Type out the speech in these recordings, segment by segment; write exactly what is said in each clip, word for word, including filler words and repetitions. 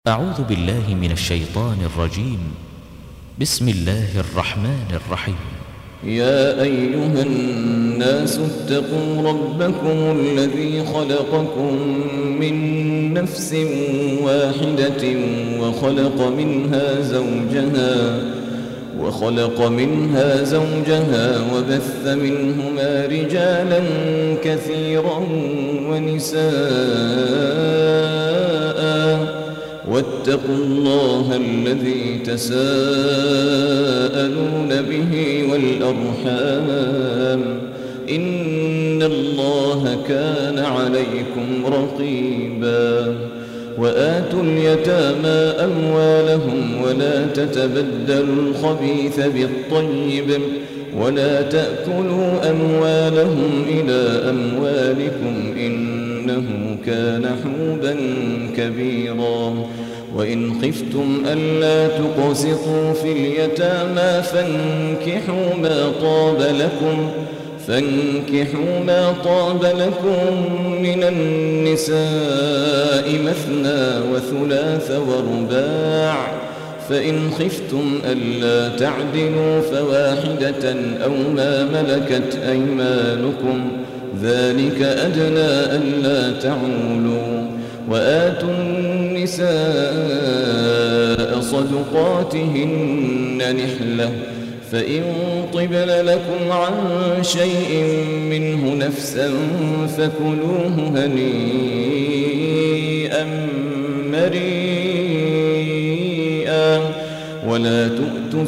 أعوذ بالله من الشيطان الرجيم. بسم الله الرحمن الرحيم. يا أيها الناس اتقوا ربكم الذي خلقكم من نفس واحدة وخلق منها زوجها وخلق منها زوجها وبث منهما رجالا كثيرا ونساء واتقوا الله الذي تساءلون به والأرحام إن الله كان عليكم رقيبا. وآتوا اليتامى أموالهم ولا تتبدلوا الخبيث بالطيب ولا تأكلوا أموالهم إلى أموالكم إنه كان حوبا كبيرا. وإن خفتم ألا تقسطوا في اليتامى فانكحوا ما طاب لكم فانكحوا ما طاب لكم من النساء مثنى وثلاث ورباع، فإن خفتم ألا تعدلوا فواحدة أو ما ملكت أيمانكم ذلك أدنى ألا تعولوا. وآتوا النساء صدقاتهن نحلة فإن طبن لكم عن شيء منه نفسا فكلوه هنيئا مريئا. ولا تؤتوا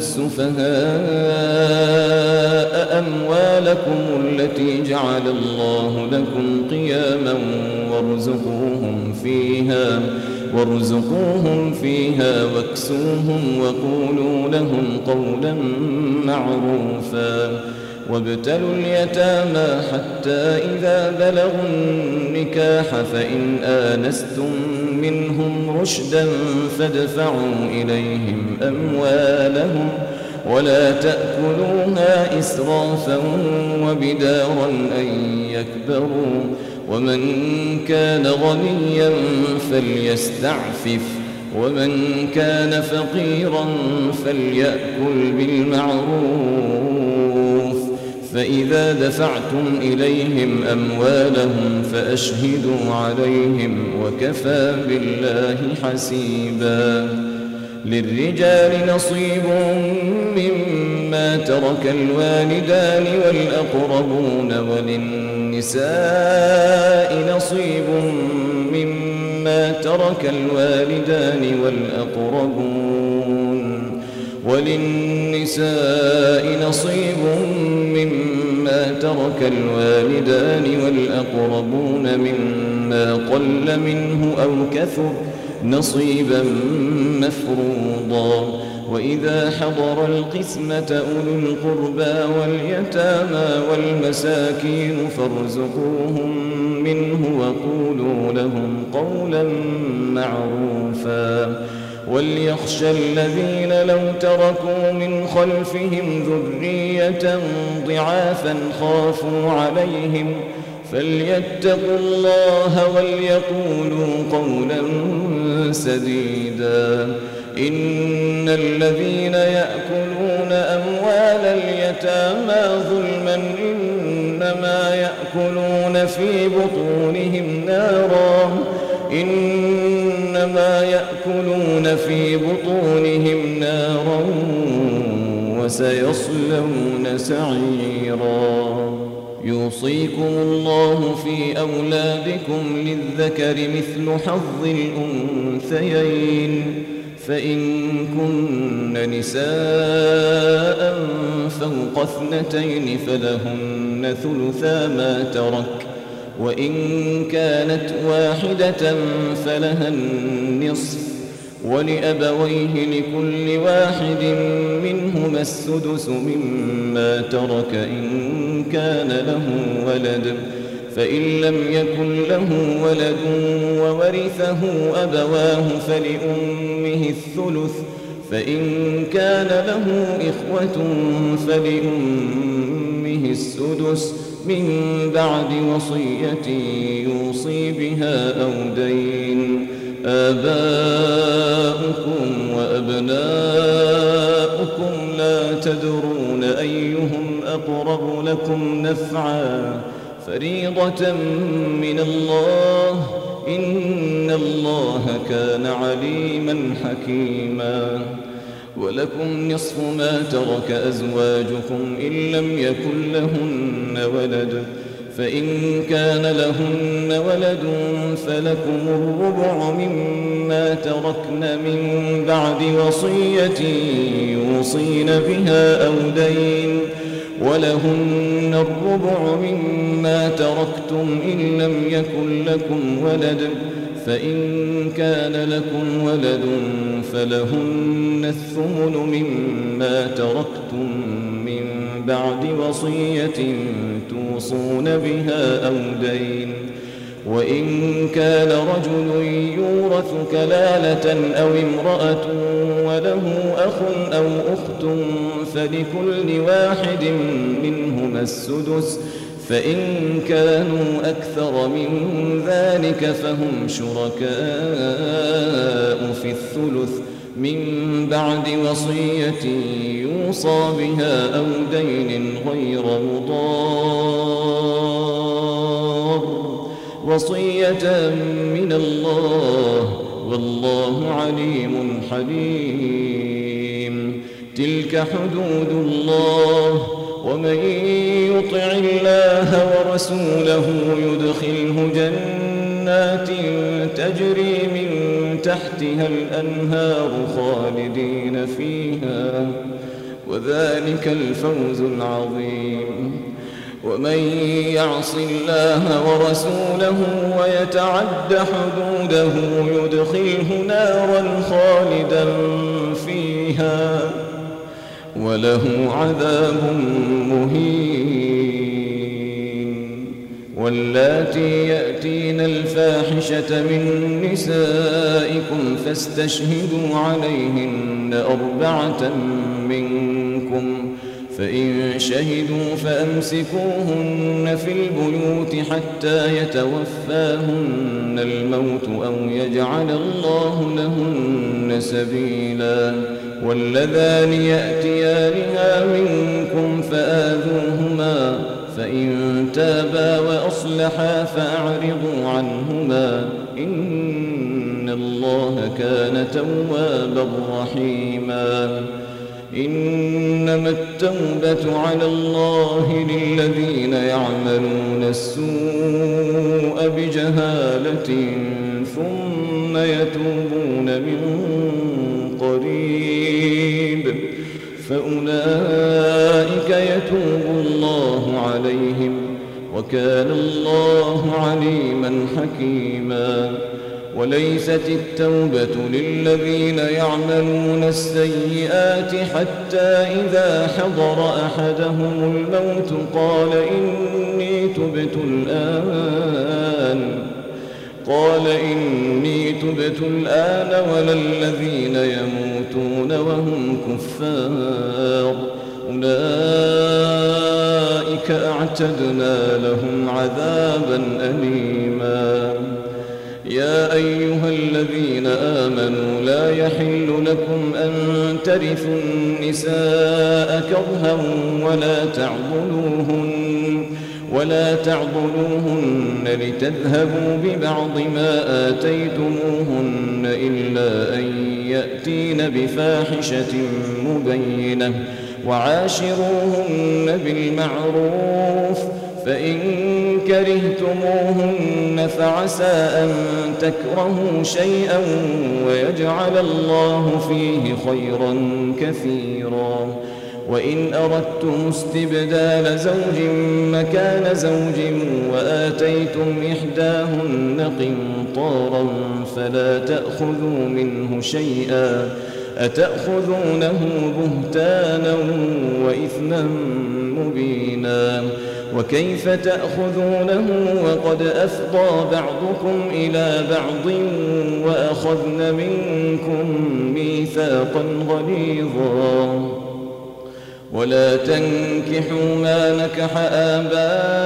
السفهاء أموالكم التي جعل الله لكم قياما وارزقوهم فيها وارزقوهم فيها واكسوهم وقولوا لهم قولا معروفا. وابتلوا اليتامى حتى إذا بلغوا النكاح فإن آنستم منهم رشدا فادفعوا إليهم أموالهم ولا تأكلوها إسرافا وبدارا أن يكبروا. ومن كان غنيا فليستعفف ومن كان فقيرا فليأكل بالمعروف. فإذا دفعتم إليهم أموالهم فأشهدوا عليهم وكفى بالله حسيبا. للرجال نصيب مما ترك الوالدان والأقربون وللنساء نصيب مما ترك الوالدان والأقربون وللنساء نصيب مما ترك الوالدان والأقربون مما قل منه أو كثر نصيبا مفروضا. وإذا حضر القسمة أولو القربى واليتامى والمساكين فارزقوهم منه وقولوا لهم قولا معروفا. وليخشى الذين لو تركوا من خلفهم ذرية ضعافا خافوا عليهم فليتقوا الله وليقولوا قولا سديدا. إن الذين يأكلون أموال اليتامى ظلما إنما يأكلون في بطونهم نارا إنما يأكلون في بطونهم نارا وسيصلون سعيرا. يوصيكم الله في أولادكم للذكر مثل حظ الأنثيين فإن كن نساء فوق اثنتين فلهن ثلثا ما ترك وإن كانت واحدة فلها النصف ولأبويه لكل واحد منهما السدس مما ترك إن كان له ولد فإن لم يكن له ولد وورثه أبواه فلأمه الثلث فإن كان له إخوة فلأمه السدس من بعد وصية يوصي بها أو دين آباؤكم وأبناؤكم لا تدرون أيهم أقرب لكم نفعا فريضة من الله إن الله كان عليما حكيما ولكم نصف ما ترك أزواجكم إن لم يكن لهن ولد فإن كان لهن ولد فلكم الربع مما تركن من بعد وصية يوصين بها أو دين ولهن الربع مما تركتم إن لم يكن لكم ولد فإن كان لكم ولد فلهن الثمن مما تركتم من بعد وصية توصون بها أو دين وإن كان رجل يورث كلالة أو امرأة وله أخ أو أخت فلكل واحد منهما السدس فإن كانوا أكثر من ذلك فهم شركاء في الثلث من بعد وصية يوصى بها أو دين غير مضار وصية من الله والله عليم حليم تلك حدود الله ومن يطع الله ورسوله يدخله جنات تجري من تحتها الأنهار خالدين فيها وذلك الفوز العظيم ومن يعص الله ورسوله ويتعد حدوده يدخله نارا خالدا فيها وله عذاب مهين واللاتي يأتين الفاحشة من نسائكم فاستشهدوا عليهن أربعة منكم فإن شهدوا فأمسكوهن في البيوت حتى يتوفاهن الموت أو يجعل الله لهن سبيلا واللذان يأتيانها منكم فآذوهما فإن تابا وأصلحا فأعرضوا عنهما إن الله كان توابا رحيما إنما التوبة على الله للذين يعملون السوء بجهالة ثم يتوبون من قريب فأولئك يتوب الله عليهم وكان الله عليما حكيما وليست التوبة للذين يعملون السيئات حتى إذا حضر أحدهم الموت قال إني تبت الآن قال إني تبت الآن ولا الذين يموتون وهم كفار أولئك أعتدنا لهم عذابا أليما يا أيها الذين آمنوا لا يحل لكم أن ترثوا النساء كرها ولا تعضلوهن ولا تعضلوهن لتذهبوا ببعض ما آتيتموهن إلا أن يأتين بفاحشة مبينة وعاشروهن بالمعروف فإن كرهتموهن فعسى أن تكرهوا شيئا ويجعل الله فيه خيرا كثيرا وإن أردتم استبدال زوج مكان زوج وآتيتم إحداهن قنطارا فلا تأخذوا منه شيئا أتأخذونه بهتانا وإثما مبينا وكيف تأخذونه وقد أفضى بعضكم إلى بعض وأخذن منكم ميثاقا غليظا ولا تنكحوا ما نكح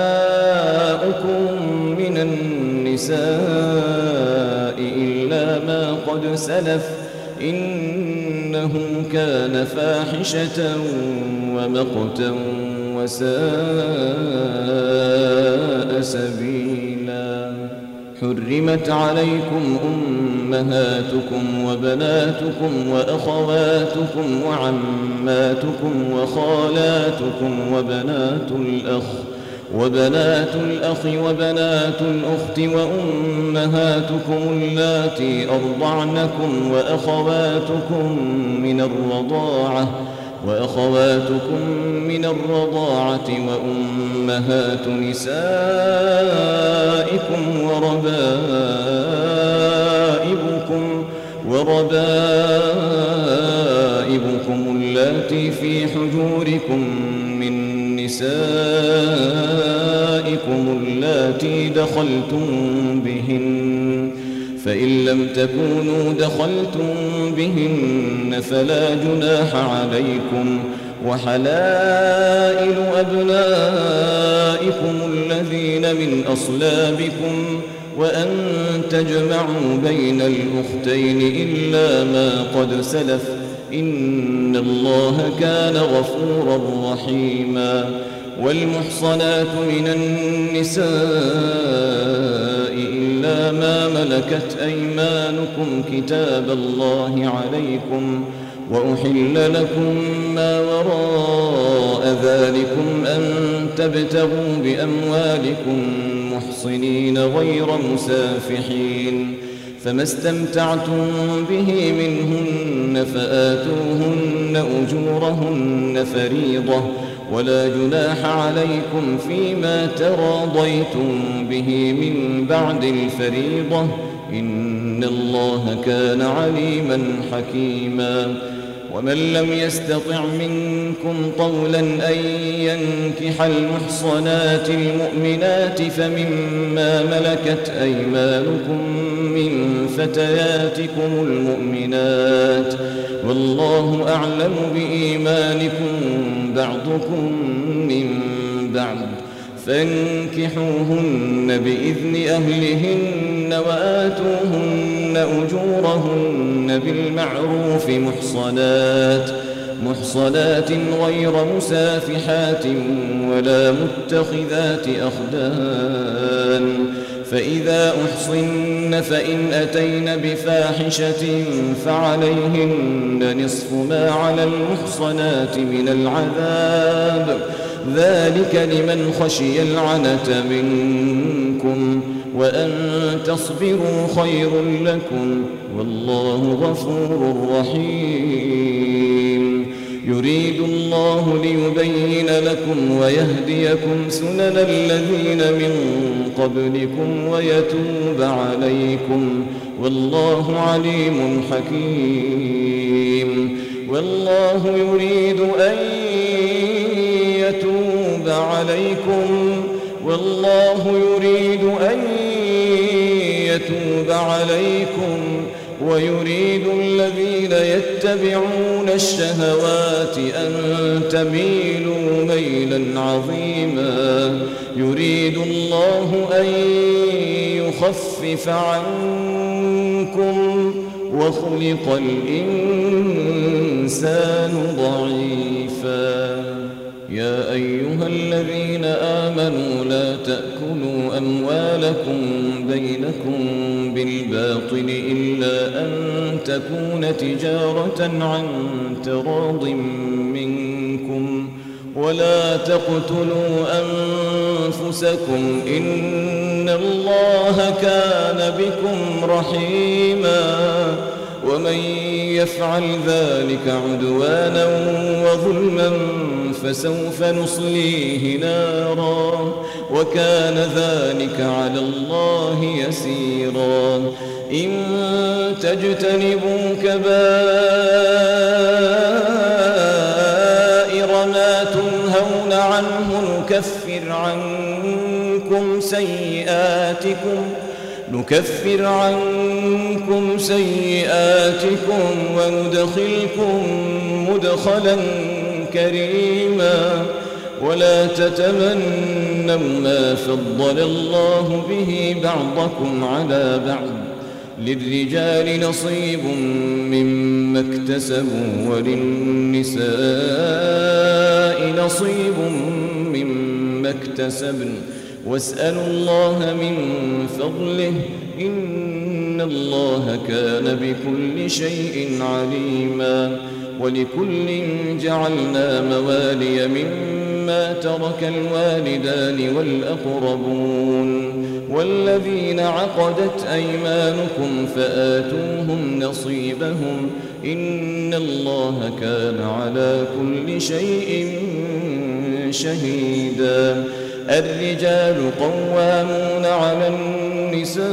آباؤكم من النساء إلا ما قد سلف إنه كان فاحشة ومقتا وساء سبيلا. حرمت عليكم أمهاتكم وبناتكم وأخواتكم وعماتكم وخالاتكم وبنات الأخ وبنات الأخ وبنات الأخت وأمهاتكم اللاتي أرضعنكم وأخواتكم من الرضاعة وأخواتكم من الرضاعة وأمهات نسائكم وربائبكم وربائبكم اللاتي في حجوركم من نسائكم اللاتي دخلتم بهن، فإن لم تكونوا دخلتم بهن فلا جناح عليكم، وحلائل أبنائكم الذين من أصلابكم، وأن تجمعوا بين الأختين إلا ما قد سلف إن الله كان غفورا رحيما. والمحصنات من النساء إلا ما ملكت أيمانكم كتاب الله عليكم، وأحل لكم ما وراء ذلكم أن تبتغوا بأموالكم محصنين غير مسافحين، فما استمتعتم به منهن فآتوهن أجورهن فريضة، ولا جناح عليكم فيما تراضيتم به من بعد الفريضة إن الله كان عليما حكيما. ومن لم يستطع منكم طولا أن ينكح المحصنات المؤمنات فمما ملكت أيمانكم من فتياتكم المؤمنات، والله أعلم بإيمانكم بعضكم من بعض، فانكحوهن بإذن أهلهن وآتوهن أجورهن بالمعروف محصنات محصنات غير مسافحات ولا متخذات أخدان، فإذا أحصن فإن أتين بفاحشة فعليهن نصف ما على المحصنات من العذاب، ذلك لمن خشي العنة منكم، وأن تصبروا خير لكم، والله غفور رحيم. يريد الله ليبين لكم ويهديكم سنن الذين من قبلكم ويتوب عليكم، والله عليم حكيم. والله يريد أن يتوب عليكم والله يريد أن يتوب عليكم ويريد الذين يتبعون الشهوات أن تميلوا ميلا عظيما. يريد الله أن يخفف عنكم وخلق الإنسان ضعيفا. يا أيها الذين آمنوا لا تأكلوا أموالكم بينكم بالباطل إلا أن تكون تجارة عن تراض منكم، ولا تقتلوا أنفسكم إن الله كان بكم رحيما. ومن يفعل ذلك عدوانا وظلما فسوف نصليه نارا وكان ذلك على الله يسيرا. إن تجتنبوا كبائر ما تنهون عنه نكفر عنكم سيئاتكم نكفر عنكم سيئاتكم وندخلكم مدخلا كريما. ولا تتمنوا ما فضل الله به بعضكم على بعض، للرجال نصيب مما اكتسبوا وللنساء نصيب مما اكتسبن واسألوا الله من فضله إن الله كان بكل شيء عليما. ولكل جعلنا موالي مما ترك الوالدان والأقربون والذين عقدت أيمانكم فآتوهم نصيبهم إن الله كان على كل شيء شهيدا. الرجال قوامون على النساء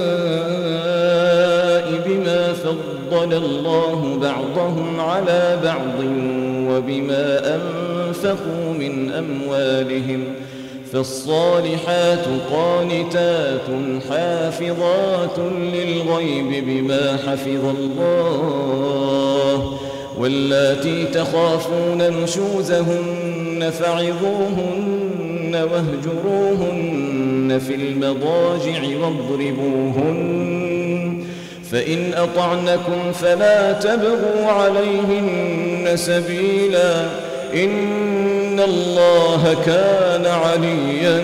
بما فضل الله بعضهم على بعض وبما أنفقوا من أموالهم فالصالحات قانتات حافظات للغيب بما حفظ الله واللاتي تخافون نشوزهن فعظوهن واهجروهن في المضاجع واضربوهن فإن أطعنكم فلا تبغوا عليهن سبيلا إن الله كان عليا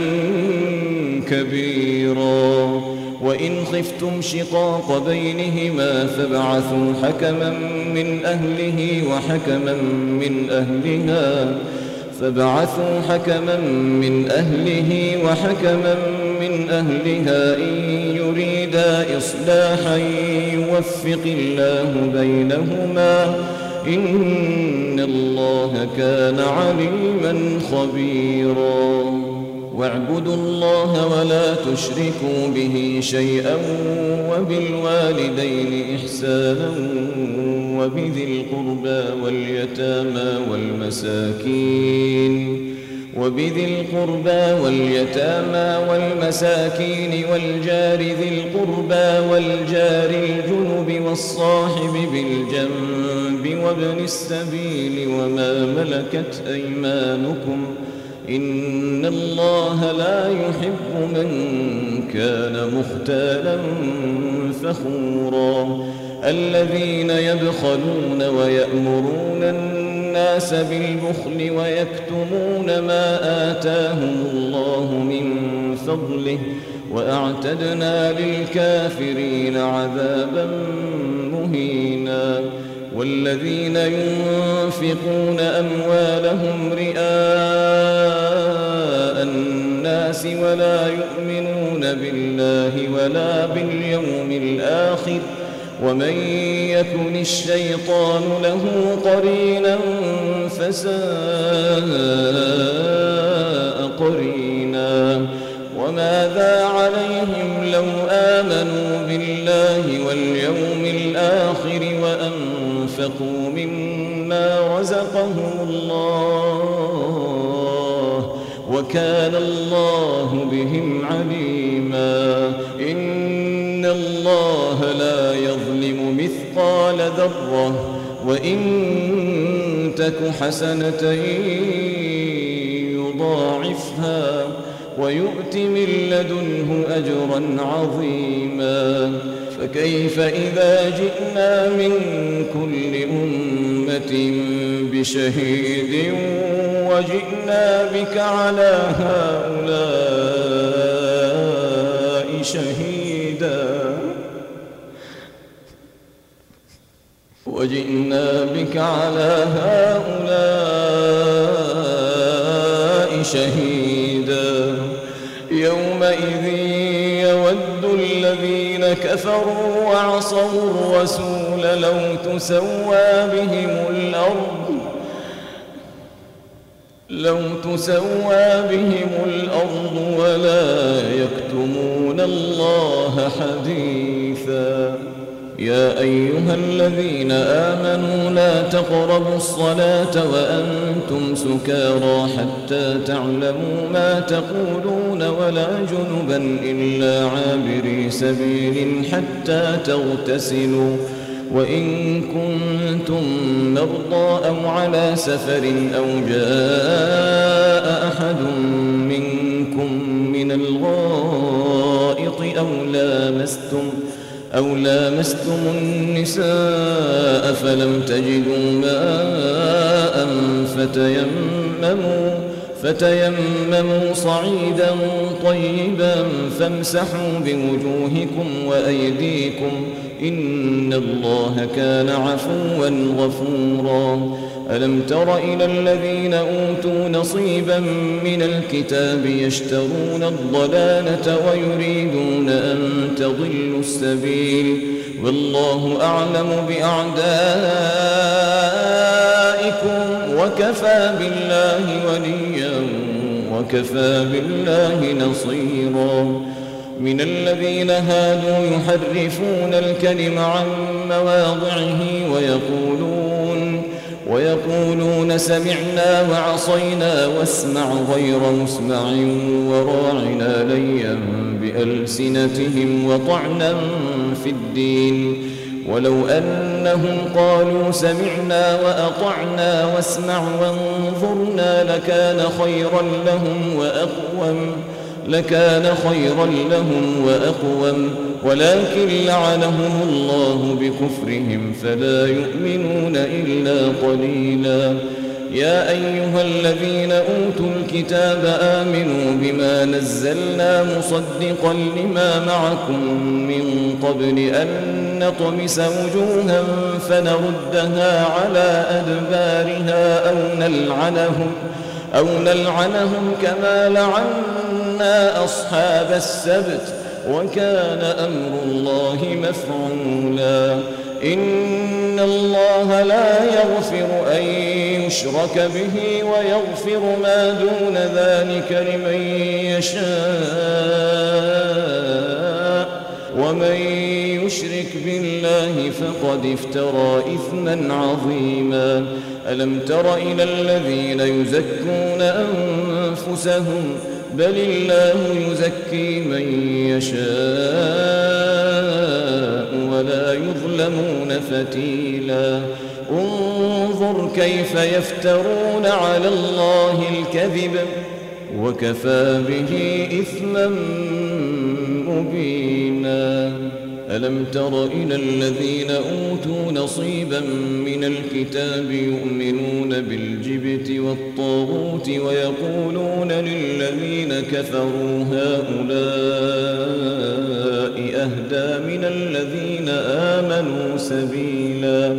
كبيرا. وإن خفتم شقاق بينهما فابعثوا حكما من أهله وحكما من أهلها فابعثوا حكما من أهله وحكما من أهلها إن يريدا إصلاحا يوفق الله بينهما إن الله كان عليما خبيرا. واعبدوا الله ولا تشركوا به شيئا وبالوالدين إحسانا وبذي القربى واليتامى والمساكين وبذي القربى واليتامى والمساكين والجار ذي القربى والجار الجنب والصاحب بالجنب وابن السبيل وما ملكت أيمانكم إن الله لا يحب من كان مختالا فخورا. الذين يبخلون ويأمرون الناس بالبخل ويكتمون ما آتاهم الله من فضله وأعتدنا للكافرين عذابا مهينا. والذين ينفقون أموالهم رئاء الناس ولا يؤمنون بالله ولا باليوم الآخر ومن يكن الشيطان له قرينا فساء قرينا. وماذا عليهم لو آمنوا بالله واليوم الآخر وأنفقوا مما رزقهم الله وكان الله بهم عليما. إن الله لا يظلم مثقال ذرة وإن تك حسنة يضاعفها ويؤت من لدنه أجرا عظيما. فكيف إذا جئنا من كل أمة بشهيد وجئنا بك على هؤلاء شهيدا وجئنا بك على هؤلاء شهيدا. يومئذ يود الذين كفروا وعصوا الرسول لو تسوى بهم الأرض لو تسوى بهم الأرض ولا يكتمون الله حديثا. يا أيها الذين آمنوا لا تقربوا الصلاة وأنتم سكارى حتى تعلموا ما تقولون ولا جنبا إلا عابري سبيل حتى تغتسلوا وإن كنتم مرضى أو على سفر أو جاء أحد منكم من الغائط أو لامستم أو لامستم النساء فلم تجدوا ماء فتيمموا فتيمموا صعيدا طيبا فامسحوا بوجوهكم وأيديكم إن الله كان عفوا غفورا. ألم تر إلى الذين أوتوا نصيبا من الكتاب يشترون الضلالة ويريدون أن تضلوا السبيل والله أعلم بأعدائكم وكفى بالله وليا وكفى بالله نصيرا. من الذين هادوا يحرفون الكلم عن مواضعه ويقولون ويقولون سمعنا وعصينا واسمع غير مسمع وراعنا ليا بألسنتهم وطعنا في الدين ولو أنهم قالوا سمعنا وأطعنا واسمع وانظرنا لكان خيرا لهم وأقوم لكان خيرا لهم وأقوم ولكن لعنهم الله بكفرهم فلا يؤمنون إلا قليلا. يا أيها الذين أوتوا الكتاب آمنوا بما نزلنا مصدقا لما معكم من قبل أن نطمس وجوها فنردها على أدبارها أو نلعنهم أو نلعنهم كما لعنا أصحاب السبت وكان أمر الله مفعولا. إن الله لا يغفر أن يشرك به ويغفر ما دون ذلك لمن يشاء ومن يشرك بالله فقد افترى إثما عظيما. ألم تر إلى الذين يزكون أنفسهم بل الله يزكي من يشاء ولا يظلمون فتيلا. انظر كيف يفترون على الله الكذب وكفى به إثما مبينا. ألم تر إلى الذين أوتوا نصيبا من الكتاب يؤمنون بالجبت والطاغوت ويقولون للذين كفروا هؤلاء أهدى من الذين آمنوا سبيلا.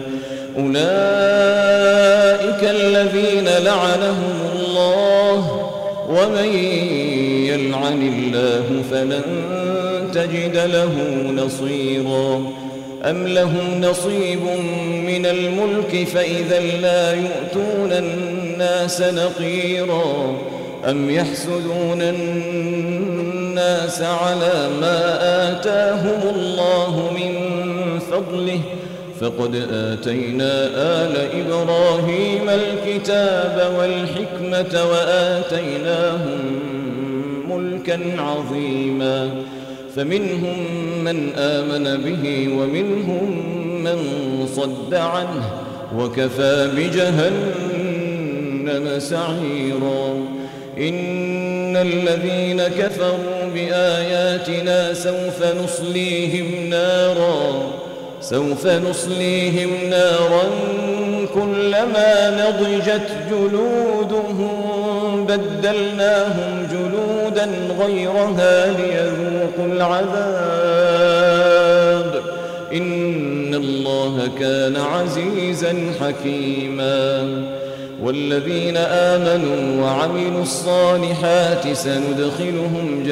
أولئك الذين لعنهم الله ومن يلعن الله فلن تجد له نصيرا. أم لهم نصيب من الملك فإذا لا يؤتون الناس نقيرا أم يحسدون الناس على ما آتاهم الله من فضله فقد آتينا آل إبراهيم الكتاب والحكمة وآتيناهم ملكا عظيما. فمنهم من آمن به ومنهم من صد عنه وكفى بجهنم سعيرا. إن الذين كفروا بآياتنا سوف نصليهم نارا سوف نصليهم نارا كلما نضجت جلودهم بدلناهم جلودا غيرها ليذوقوا العذاب إن الله كان عزيزا حكيما. والذين آمنوا وعملوا الصالحات سندخلهم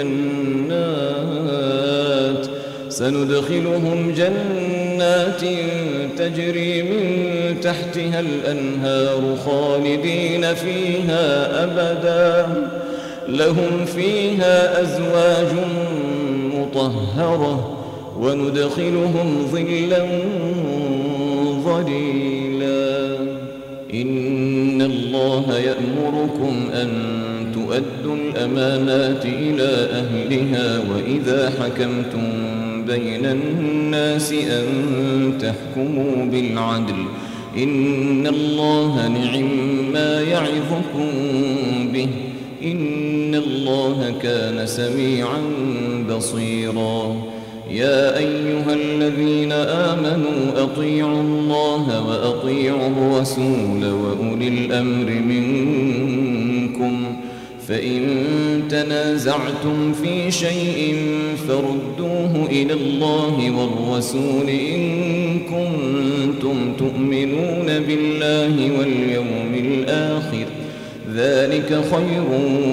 جنات سندخلهم جنات تجري من تحتها الأنهار خالدين فيها أبدا لهم فيها أزواج مطهرة وندخلهم ظلا ظليلا. إن الله يأمركم أن تؤدوا الأمانات إلى أهلها وإذا حكمتم بين الناس أن تحكموا بالعدل إن الله نعم ما يعظكم به إن الله كان سميعا بصيرا. يا أيها الذين آمنوا أطيعوا الله وأطيعوا الرسول وأولي الأمر منكم فإن تنازعتم في شيء فردوه إلى الله والرسول إن كنتم تؤمنون بالله واليوم الآخر ذلك خير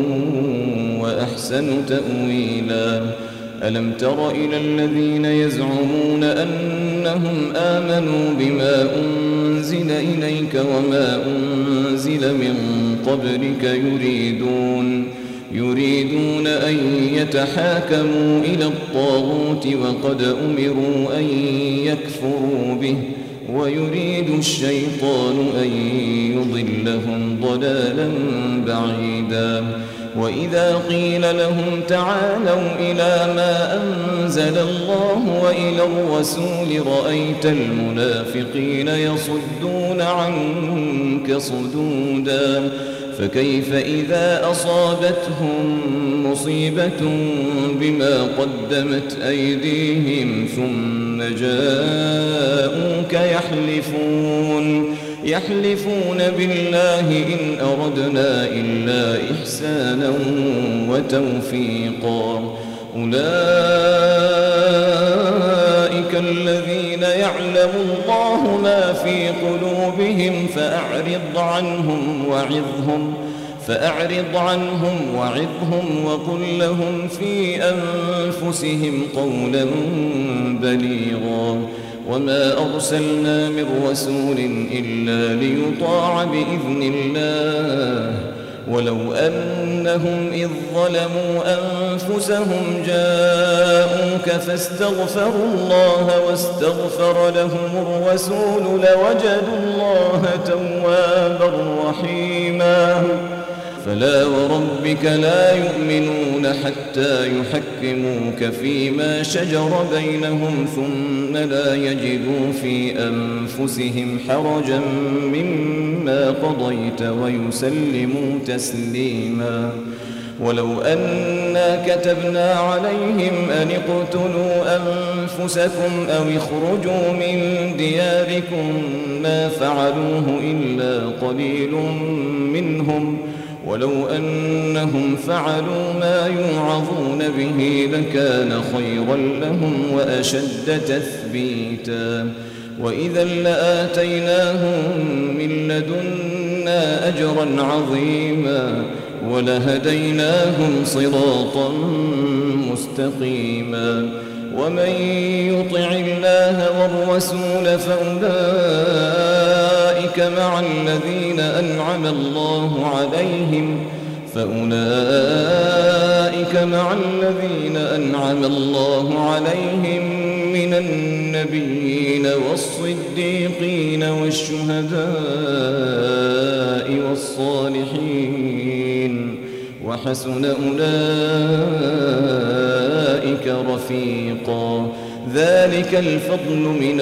وأحسن تأويلا. ألم تر إلى الذين يزعمون أنهم آمنوا بما أنزل إليك وما أنزل من قبلك يريدون يريدون أن يتحاكموا إلى الطاغوت وقد أمروا أن يكفروا به ويريد الشيطان أن يضلهم ضلالا بعيدا. وإذا قيل لهم تعالوا إلى ما أنزل الله وإلى الرسول رأيت المنافقين يصدون عنك صدودا. فكيف إذا أصابتهم مصيبة بما قدمت أيديهم ثم جاءوك يحلفون يحلفون بالله إن أردنا إلا إحسانا وتوفيقا. أولئك الذين يعلم الله ما في قلوبهم فأعرض عنهم وعظهم فأعرض عنهم وعظهم وقل لهم في أنفسهم قولا بليغا. وما أرسلنا من رسول إلا ليطاع بإذن الله ولو أنهم إذ ظلموا أنفسهم جاءوك فاستغفروا الله واستغفر لهم الرسول لوجدوا الله توابا رحيما. فلا وربك لا يؤمنون حتى يحكموك فيما شجر بينهم ثم لا يجدوا في أنفسهم حرجا مما قضيت ويسلموا تسليما. ولو أنا كتبنا عليهم أن اقتلوا أنفسكم أو اخرجوا من دياركم ما فعلوه إلا قليل منهم ولو أنهم فعلوا ما يوعظون به لكان خيرا لهم وأشد تثبيتا. وإذا لآتيناهم من لدنا أجرا عظيما ولهديناهم صراطا مستقيما. ومن يطع الله والرسول فأولئك مع الذين أنعم الله عليهم فأولئك مع الذين أنعم الله عليهم من النبيين والصديقين والشهداء والصالحين وحسن أولئك رفيقا. ذلك الفضل من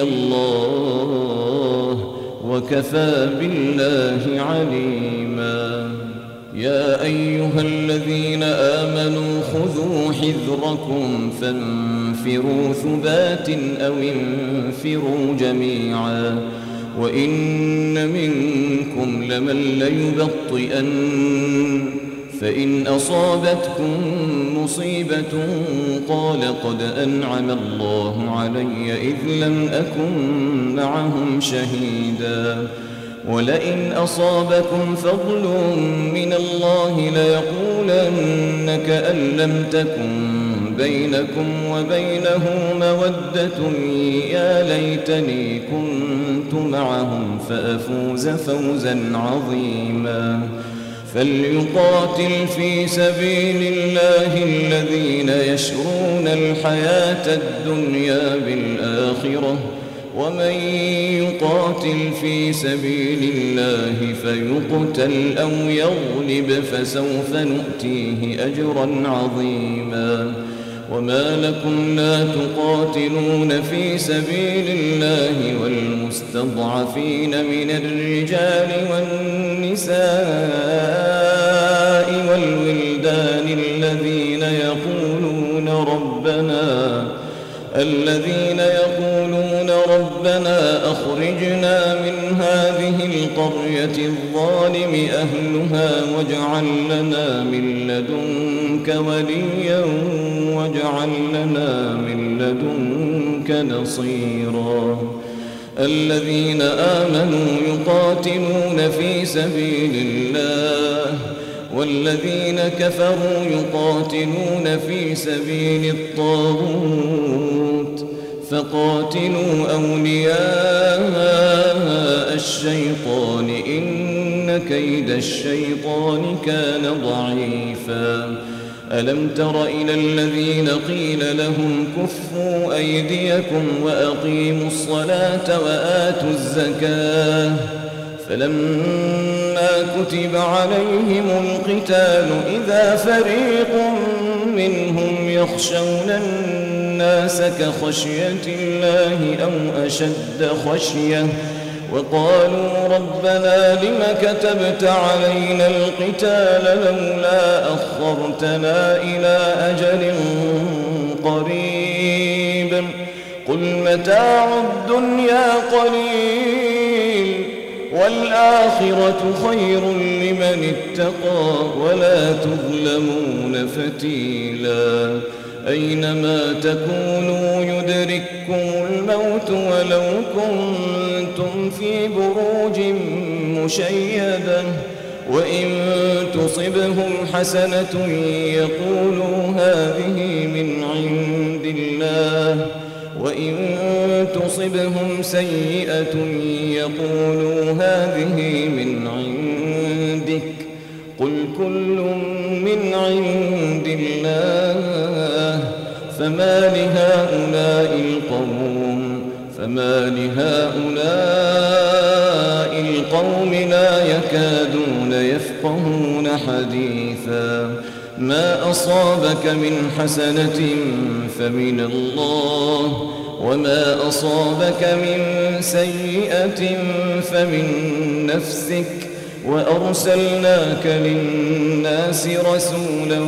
الله وكفى بالله عليما. يا أيها الذين آمنوا خذوا حذركم فانفروا ثبات أو انفروا جميعا وإن منكم لمن ليبطئن فإن أصابتكم مصيبة قال قد أنعم الله علي إذ لم أكن معهم شهيدا ولئن أصابكم فضل من الله ليقولن كأن لم تكن بينكم وبينه مودة يا ليتني كنت معهم فأفوز فوزا عظيما. فليقاتل في سبيل الله الذين يشرون الحياة الدنيا بالآخرة ومن يقاتل في سبيل الله فيقتل أو يغلب فسوف نؤتيه أجرا عظيما. وما لكم لا تقاتلون في سبيل الله والمستضعفين من الرجال والنساء والولدان الذين يقولون ربنا الذين يقولون ربنا أخرجنا من هذه القرية الظالم أهلها واجعل لنا من لدنك وليا واجعل لنا من لدنك نصيرا الذين آمنوا يقاتلون في سبيل الله والذين كفروا يقاتلون في سبيل الطاغوت فقاتلوا أولياء الشيطان إن كيد الشيطان كان ضعيفا ألم تر إلى الذين قيل لهم كفوا أيديكم وأقيموا الصلاة وآتوا الزكاة فلما كتب عليهم القتال إذا فريق منهم يخشون الناس كخشية الله أو أشد خشية وقالوا ربنا لم كتبت علينا القتال لولا أخرتنا إلى أجل قريب قل متاع الدنيا قليل والآخرة خير لمن اتقى ولا تظلمون فتيلا أينما تكونوا يدرككم الموت ولو كنتم في بروج مشيدة وإن تصبهم حسنة يقولوا هذه من عند الله وإن تصبهم سيئة يقولوا هذه من عندك قل كل من عند الله فما لهؤلاء القوم فما لهؤلاء القوم لا يكادون يفقهون حديثا ما أصابك من حسنة فمن الله وما أصابك من سيئة فمن نفسك وأرسلناك للناس رسولا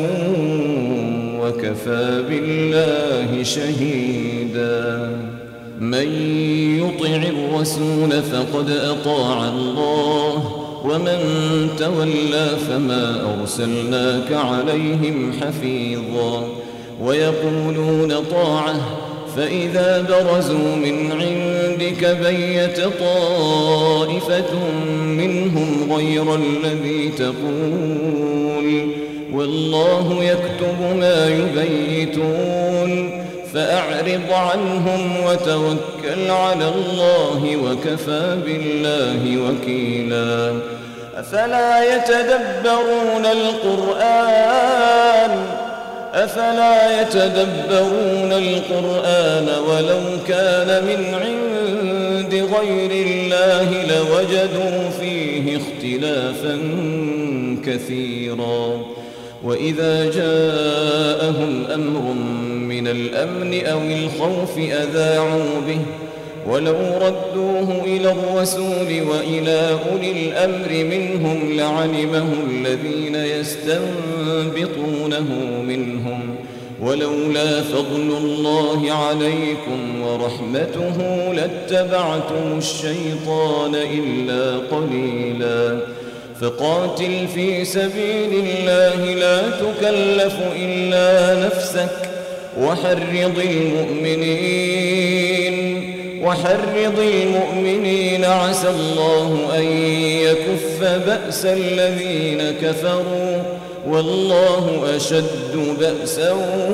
وكفى بالله شهيدا من يطع الرسول فقد أطاع الله ومن تولى فما أرسلناك عليهم حفيظا ويقولون طاعة فإذا برزوا من عندك بيت طائفة منهم غير الذي تقول والله يكتب ما يبيتون فأعرض عنهم وتوكل على الله وكفى بالله وكيلا أفلا يتدبرون القرآن أفلا يتدبرون القرآن ولو كان من عند غير الله لوجدوا فيه اختلافا كثيرا وإذا جاءهم أمر من الأمن أو الخوف أذاعوا به ولو ردوه إلى الرسول وإلى أولي الأمر منهم لعلمه الذين يستنبطونه منهم ولولا فضل الله عليكم ورحمته لاتبعتم الشيطان إلا قليلا فقاتل في سبيل الله لا تكلف إلا نفسك وحرض المؤمنين وحرض المؤمنين عسى الله أن يكف بأس الذين كفروا والله أشد بأسا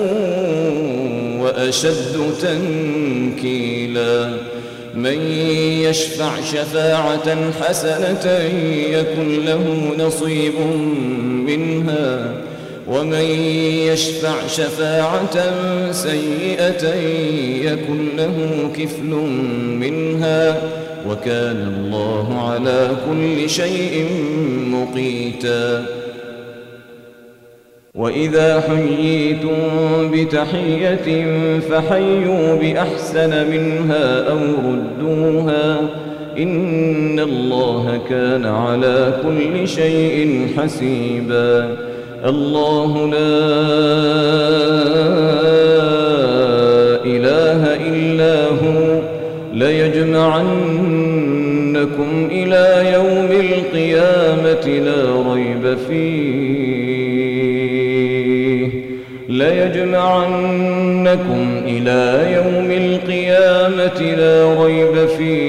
وأشد تنكيلا من يشفع شفاعة حسنة يكن له نصيب منها ومن يشفع شفاعة سيئة يكن له كفل منها وكان الله على كل شيء مقيتا وإذا حييتم بتحية فحيوا بأحسن منها أو ردوها إن الله كان على كل شيء حسيبا الله لا إله ليجمعنكم إلى يوم القيامة لا ريب فيه ليجمعنكم إلى يوم القيامة لا ريب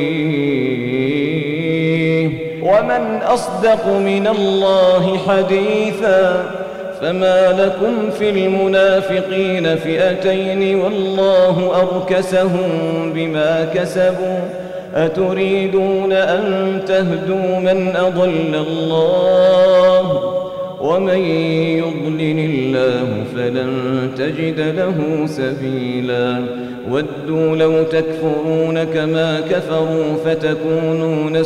فيه ومن أصدق من الله حديثا فما لكم في المنافقين فئتين والله أركسهم بما كسبوا أتريدون أن تهدوا من أضل الله ومن يضلل الله فلن تجد له سبيلا ودوا لو تكفرون كما كفروا فتكونون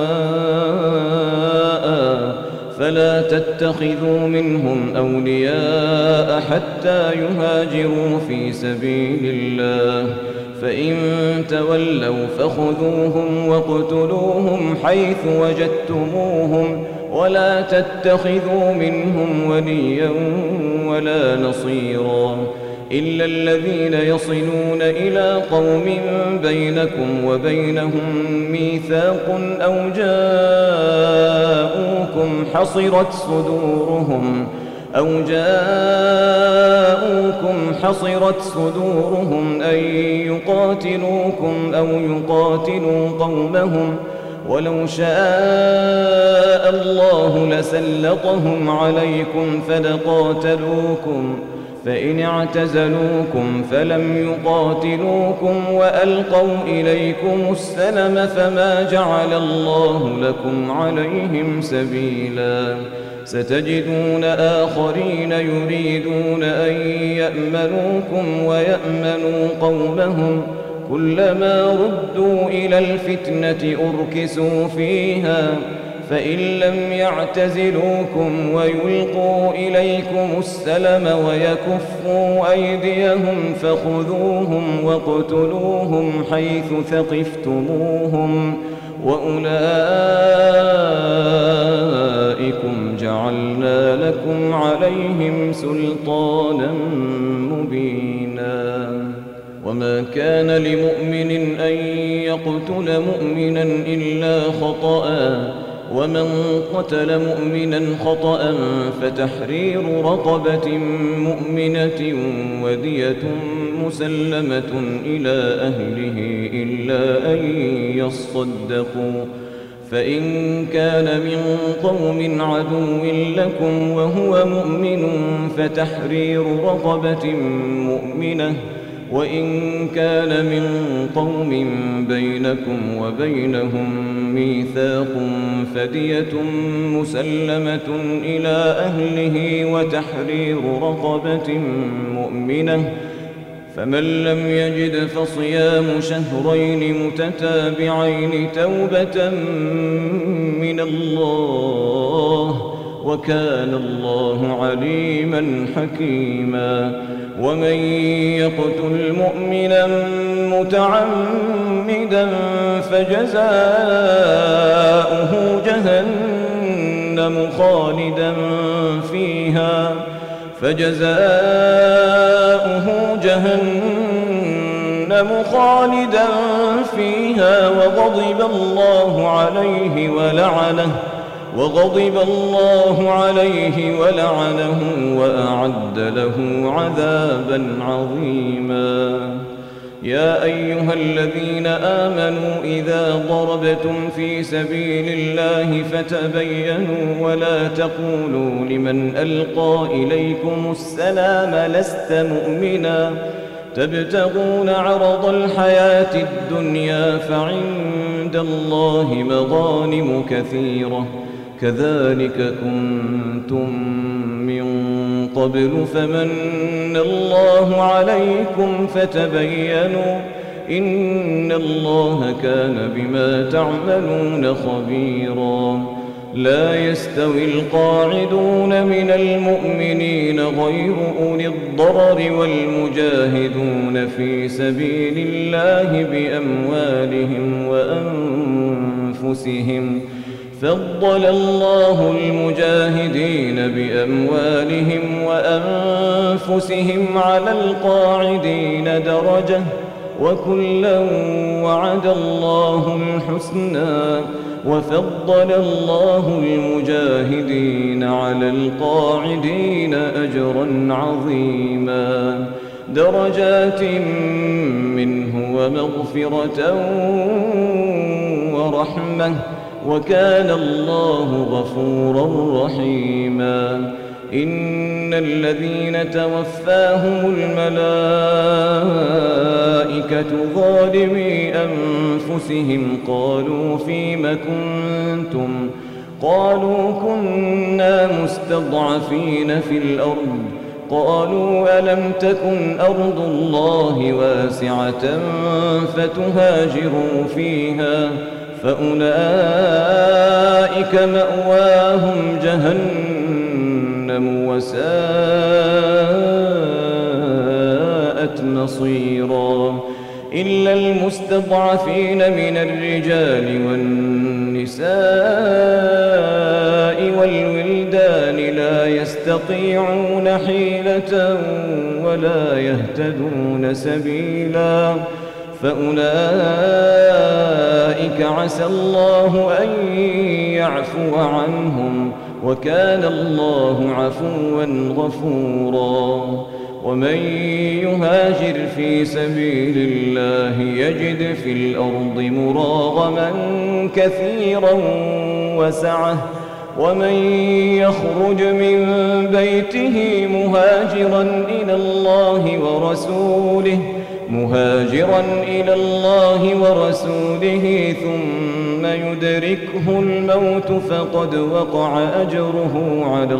سواء فلا تتخذوا منهم أولياء حتى يهاجروا في سبيل الله فإن تولوا فخذوهم واقتلوهم حيث وجدتموهم ولا تتخذوا منهم وليا ولا نصيرا إلا الذين يصلون إلى قوم بينكم وبينهم ميثاق أو جاءوكم حصرت صدورهم أو جاءوكم حصرت صدورهم أن يقاتلوكم أو يقاتلوا قومهم ولو شاء الله لسلطهم عليكم فلقاتلوكم فإن اعتزلوكم فلم يقاتلوكم وألقوا إليكم السلم فما جعل الله لكم عليهم سبيلا ستجدون آخرين يريدون أن يأمنوكم ويأمنوا قومهم كلما ردوا إلى الفتنة أركسوا فيها فإن لم يعتزلوكم ويلقوا إليكم السلم ويكفوا أيديهم فخذوهم واقتلوهم حيث ثقفتموهم وأولئكم جعلنا لكم عليهم سلطانا مبينا وما كان لمؤمن أن يقتل مؤمنا إلا خطأ ومن قتل مؤمنا خطأ فتحرير رقبة مؤمنة ودية مسلمة إلى أهله إلا أن يصدقوا فإن كان من قوم عدو لكم وهو مؤمن فتحرير رقبة مؤمنة وإن كان من قوم بينكم وبينهم ميثاق فدية مسلمة إلى أهله وتحرير رقبة مؤمنة فمن لم يجد فصيام شهرين متتابعين توبة من الله وكان الله عليما حكيما ومن يقتل مؤمنا متعمدا فجزاؤه جهنم خالدا فيها فجزاؤه جهنم خالدا فيها وغضب الله عليه ولعنه وغضب الله عليه ولعنه وأعد له عذابا عظيما يا أيها الذين آمنوا إذا ضربتم في سبيل الله فتبينوا ولا تقولوا لمن ألقى إليكم السلام لست مؤمنا تبتغون عرض الحياة الدنيا فعند الله مغانم كثيرة كذلك كنتم من قبل فمن الله عليكم فتبينوا إن الله كان بما تعملون خبيرا لا يستوي القاعدون من المؤمنين غير أولي الضرر والمجاهدون في سبيل الله بأموالهم وأنفسهم فضل الله المجاهدين بأموالهم وأنفسهم على القاعدين درجة وكلا وعد الله الحسنى وفضل الله المجاهدين على القاعدين أجرا عظيما درجات منه ومغفرة ورحمة وكان الله غفورا رحيما إن الذين توفاهم الملائكة ظالمي أنفسهم قالوا فيم كنتم قالوا كنا مستضعفين في الأرض قالوا ألم تكن أرض الله واسعة فتهاجروا فيها فأولئك مأواهم جهنم وساءت مصيرا إلا المستضعفين من الرجال والنساء والولدان لا يستطيعون حيلة ولا يهتدون سبيلا فأولئك عسى الله أن يعفو عنهم وكان الله عفوا غفورا ومن يهاجر في سبيل الله يجد في الأرض مراغما كثيرا وسعة ومن يخرج من بيته مهاجرا إلى الله ورسوله مهاجرا إلى الله ورسوله ثم يدركه الموت فقد وقع أجره على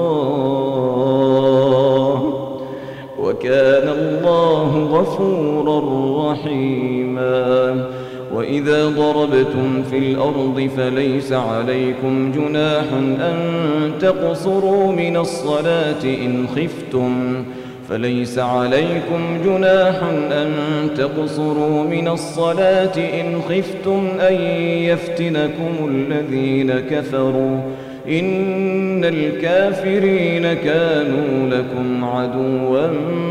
الله وكان الله غفورا رحيما وإذا ضربتم في الأرض فليس عليكم جناح أن تقصروا من الصلاة إن خفتم فليس عليكم جناح أن تقصروا من الصلاة إن خفتم أن يفتنكم الذين كفروا إن الكافرين كانوا لكم عدوا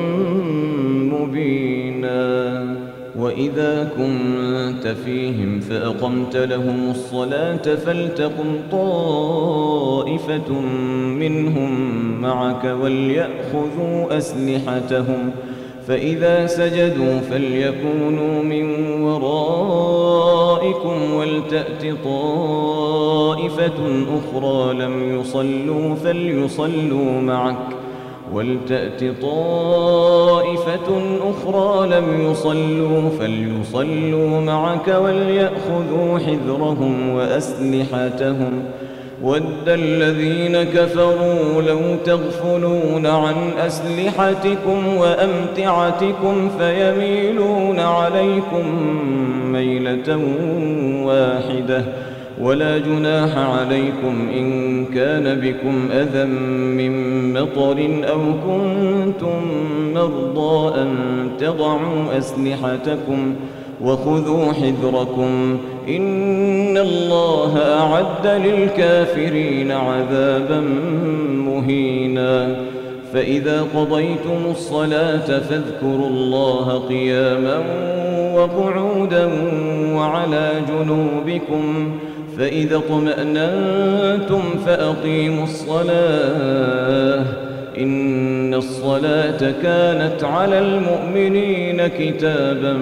مبينا وإذا كنت فيهم فأقمت لهم الصلاة فلتقم طائفة منهم معك وليأخذوا أسلحتهم فإذا سجدوا فليكونوا من ورائكم ولتأت طائفة أخرى لم يصلوا فليصلوا معك ولتأت طائفة أخرى لم يصلوا فليصلوا معك وليأخذوا حذرهم وأسلحتهم ود الذين كفروا لو تغفلون عن أسلحتكم وأمتعتكم فيميلون عليكم ميلة واحدة ولا جناح عليكم إن كان بكم أذى من مطر أو كنتم مرضى أن تضعوا أسلحتكم وخذوا حذركم إن الله أعد للكافرين عذابا مهينا فإذا قضيتم الصلاة فاذكروا الله قياما وقعودا وعلى جنوبكم فإذا اطمأننتم فأقيموا الصلاة إن الصلاة كانت على المؤمنين كتابا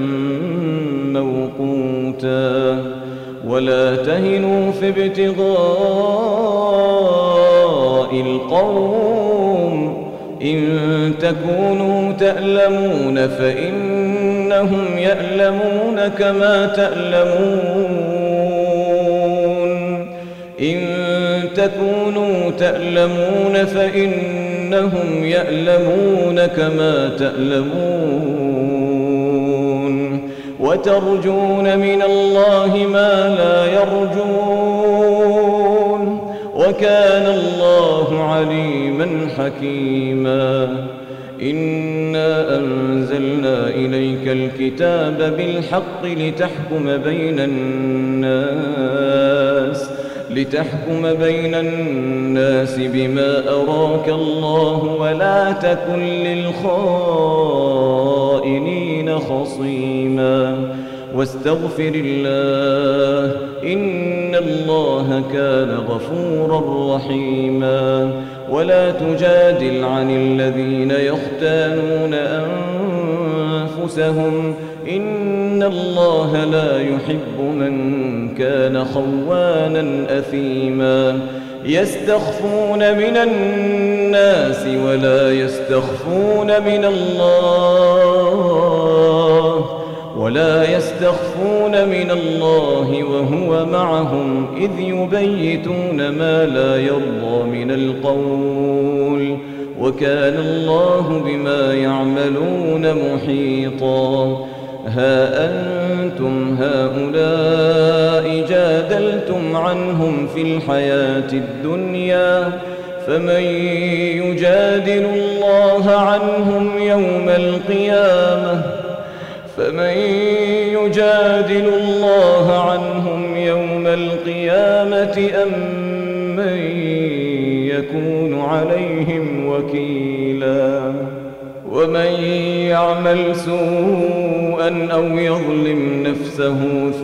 موقوتا ولا تهنوا في ابتغاء القوم إن تكونوا تألمون فإنهم يألمون كما تألمون إن تكونوا تألمون فإنهم يألمون كما تألمون وترجون من الله ما لا يرجون وكان الله عليما حكيما إنا أنزلنا إليك الكتاب بالحق لتحكم بين الناس لتحكم بين الناس بما أراك الله ولا تكن للخائنين خصيما واستغفر الله إن الله كان غفورا رحيما ولا تجادل عن الذين يختانون أنفسهم إن الله لا يحب من كان خوانا أثيما يستخفون من الناس ولا يستخفون من الله ولا يستخفون من الله وهو معهم إذ يبيتون ما لا يرضى من القول وكان الله بما يعملون محيطا ها أنتم هؤلاء جادلتم عنهم في الحياة الدنيا فمن يجادل الله عنهم يوم القيامة فمن يجادل الله عنهم يوم القيامة أم من يكون عليهم وكيلا ومن يعمل سوءا أو يظلم نفسه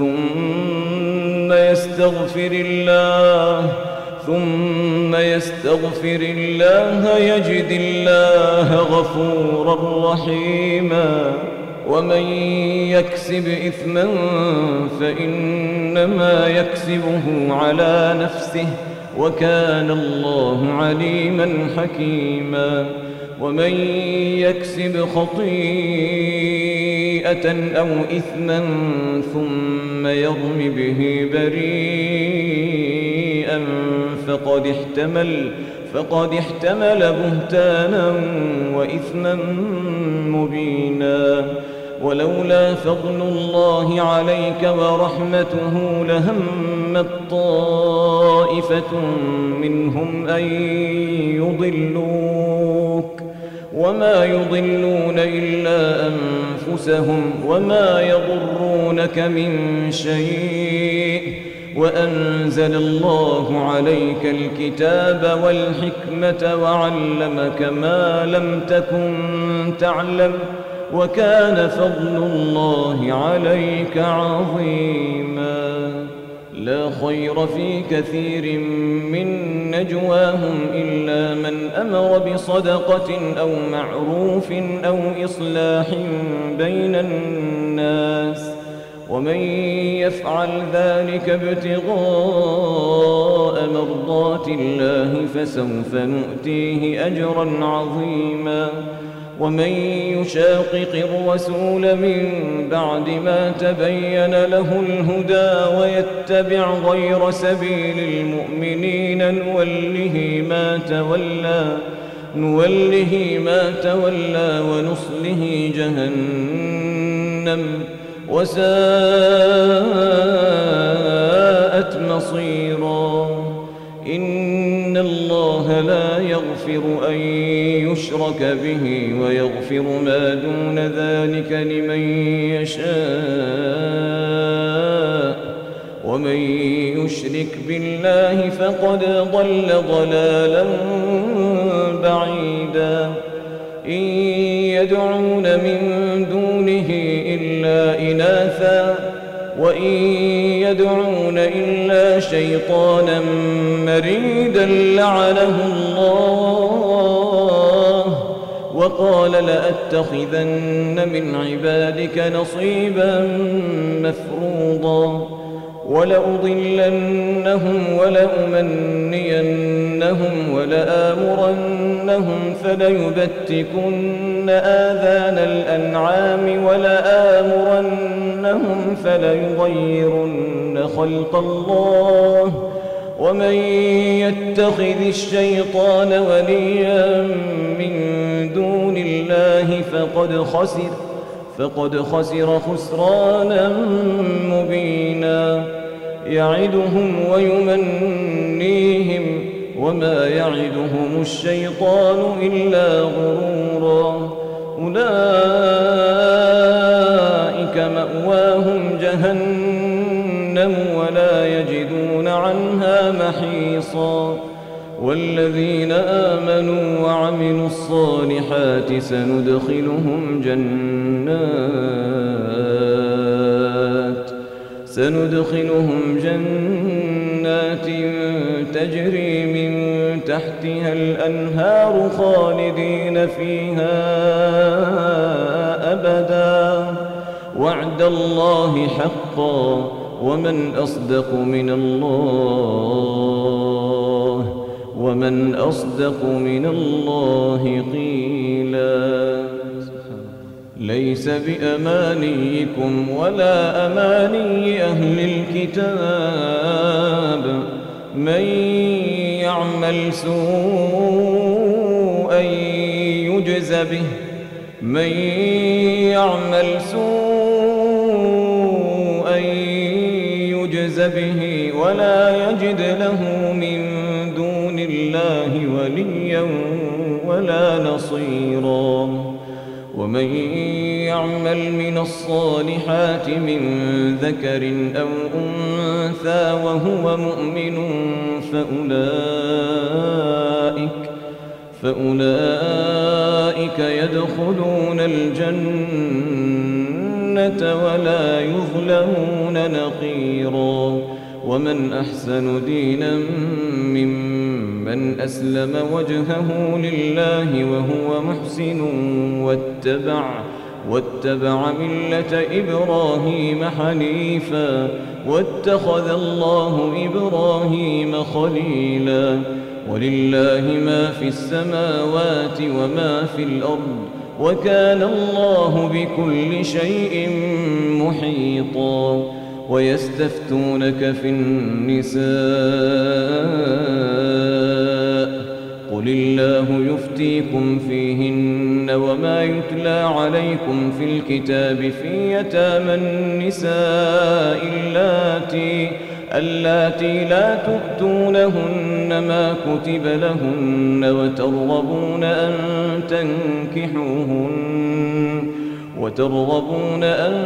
ثم يستغفر الله ثم يستغفر الله يجد الله غفورا رحيما ومن يكسب إثما فإنما يكسبه على نفسه وكان الله عليما حكيما ومن يكسب خطيئة أو إثما ثم يرم به بريئا فقد احتمل فقد احتمل بهتانا وإثما مبينا ولولا فضل الله عليك ورحمته لهمت طائفة منهم أن يضلوك وما يضلون إلا أنفسهم وما يضرونك من شيء وأنزل الله عليك الكتاب والحكمة وعلمك ما لم تكن تعلم وكان فضل الله عليك عظيما لا خير في كثير من نجواهم إلا من أمر بصدقة أو معروف أو إصلاح بين الناس ومن يفعل ذلك ابتغاء مرضات الله فسوف نؤتيه أجرا عظيما ومن يشاقق الرسول من بعد ما تبين له الهدى ويتبع غير سبيل المؤمنين نوله ما تولى نوله ما تولى ونصله جهنم وساءت مصيرا إن الله لا يغفر أن يشرك به ويغفر ما دون ذلك لمن يشاء ومن يشرك بالله فقد ضل ضلالا بعيدا إن يدعون من دونه إلا إناثا وإن يدعون إلا شيطانا مريدا لعنه الله وقال لأتخذن من عبادك نصيبا مفروضا ولأضلنهم ولأمنينهم ولآمرنهم فليبتكن آذان الأنعام ولآمرنهم فليغيرن خلق الله ومن يتخذ الشيطان وليا من دون الله فقد خسر فقد خسر خسرانا مبينا يعدهم ويمنيهم وما يعدهم الشيطان إلا غرورا أولئك مأواهم جهنم جهنم ولا يجدون عنها محيصا والذين آمنوا وعملوا الصالحات سندخلهم جنات سندخلهم جنات تجري من تحتها الأنهار خالدين فيها أبدا وعد الله حقا ومن أصدق من الله ومن أصدق من الله قيلا ليس بأمانيكم ولا أماني أهل الكتاب من يعمل سوءا يجز به من يعمل سوءا يجز به ولا يجد له من دون الله وليا ولا نصيرا ومن يعمل من الصالحات من ذكر أو أنثى وهو مؤمن فأولئك فأولئك يدخلون الجنة ولا يظلمون نقيرا ومن أحسن دينا ممن أسلم وجهه لله وهو محسن واتبع واتبع ملة إبراهيم حنيفا واتخذ الله إبراهيم خليلا ولله ما في السماوات وما في الأرض وكان الله بكل شيء محيطا ويستفتونك في النساء قل الله يفتيكم فيهن وما يتلى عليكم في الكتاب في يتامى النساء اللاتي اللاتي لا تؤتونهن ما كتب لهن وترغبون أن تنكحوهن وترغبون أن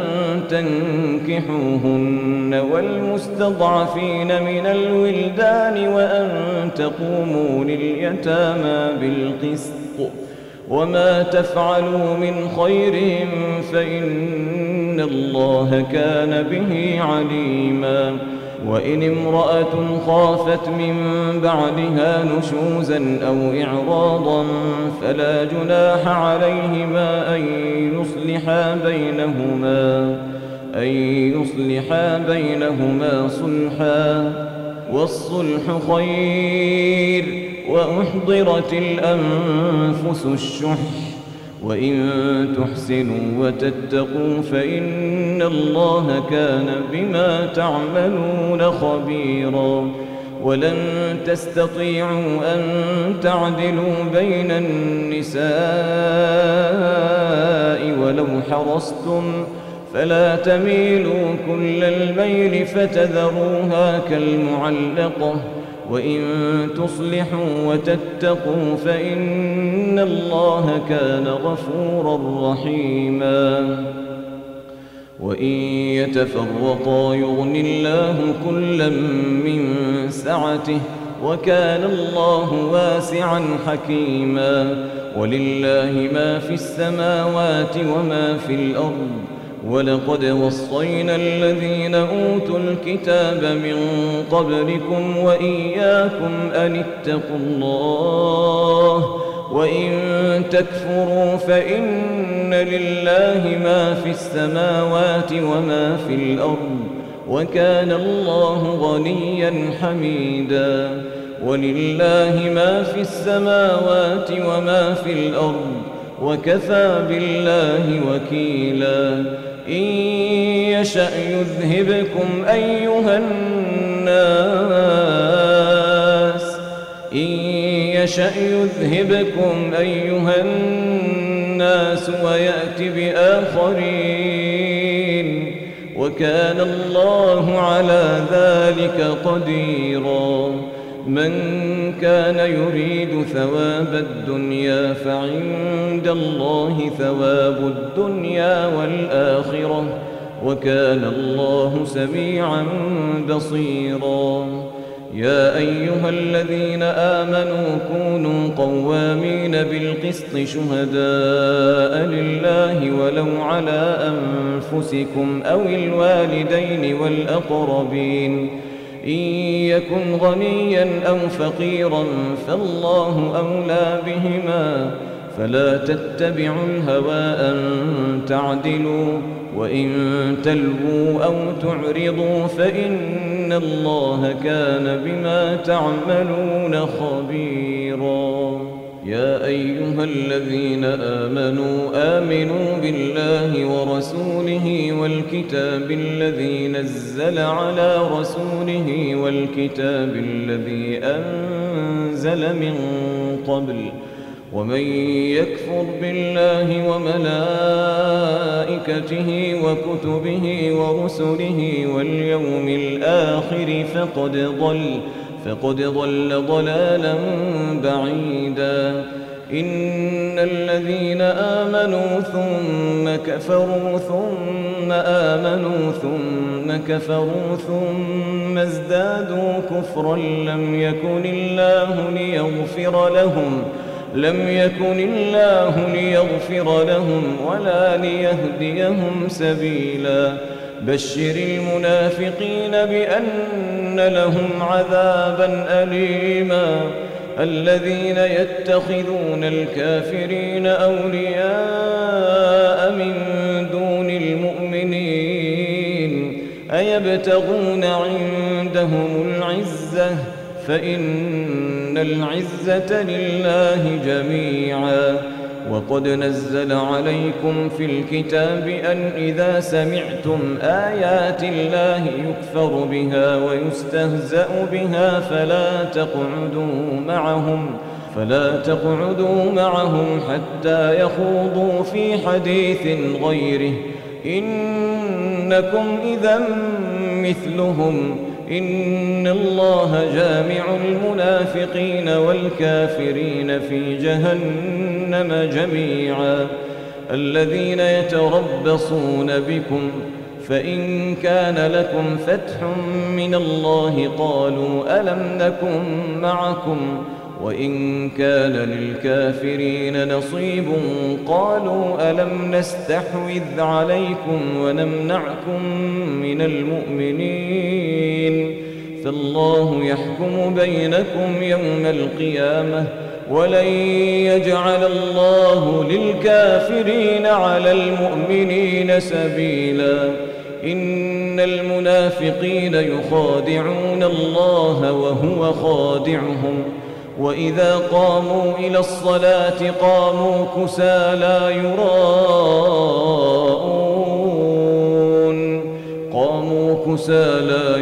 تنكحوهن والمستضعفين من الولدان وأن تقوموا لليتامى بالقسط وما تفعلوا من خير فإن الله كان به عليما وإن امرأة خافت من بعدها نشوزا أو إعراضا فلا جناح عليهما أن يصلحا بينهما أن يصلحا بينهما صلحا والصلح خير وأحضرت الأنفس الشح وإن تحسنوا وتتقوا فإن الله كان بما تعملون خبيرا ولن تستطيعوا أن تعدلوا بين النساء ولو حرصتم فلا تميلوا كل الميل فتذروها كالمعلقة وإن تصلحوا وتتقوا فإن الله كان غفورا رحيما وإن يتفرقا يغن الله كلا من سعته وكان الله واسعا حكيما ولله ما في السماوات وما في الأرض ولقد وصينا الذين أوتوا الكتاب من قبلكم وإياكم أن اتقوا الله وإن تكفروا فإن لله ما في السماوات وما في الأرض وكان الله غنيا حميدا ولله ما في السماوات وما في الأرض وكفى بالله وكيلا إن يشأ يذهبكم أيها الناس إن يشأ يذهبكم أيها الناس ويأتي بآخرين وكان الله على ذلك قديرا من كان يريد ثواب الدنيا فعند الله ثواب الدنيا والآخرة وكان الله سميعا بصيرا. يا أيها الذين آمنوا كونوا قوامين بالقسط شهداء لله ولو على أنفسكم أو الوالدين والأقربين إن يكن غنيا أو فقيرا فالله أولى بهما فلا تتبعوا الهوى أن تعدلوا وإن تلووا أو تعرضوا فإن الله كان بما تعملون خبيرا. يا أيها الذين آمنوا آمنوا بالله ورسوله والكتاب الذي نزل على رسوله والكتاب الذي أنزل من قبل ومن يكفر بالله وملائكته وكتبه ورسله واليوم الآخر فقد ضل فقد ضل ضلالا بعيدا. إن الذين آمنوا ثم كفروا ثم آمنوا ثم كفروا ثم ازدادوا كفرا لم يكن الله ليغفر لهم لم يكن الله ليغفر لهم ولا ليهديهم سبيلا. بشر المنافقين بأن لهم عذابا أليما. الذين يتخذون الكافرين أولياء من دون المؤمنين أيبتغون عندهم العزة فإن العزة لله جميعا. وقد نزل عليكم في الكتاب أن إذا سمعتم آيات الله يكفر بها ويستهزأ بها فلا تقعدوا معهم فلا تقعدوا معهم حتى يخوضوا في حديث غيره إنكم إذا مثلهم إن الله جامع المنافقين والكافرين في جهنم جميعا. الذين يتربصون بكم فإن كان لكم فتح من الله قالوا ألم نكن معكم وإن كان للكافرين نصيب قالوا ألم نستحوذ عليكم ونمنعكم من المؤمنين فالله يحكم بينكم يوم القيامة ولن يجعل الله للكافرين على المؤمنين سبيلا. إن المنافقين يخادعون الله وهو خادعهم وإذا قاموا إلى الصلاة قاموا كسى لا يراءون قاموا كسى لا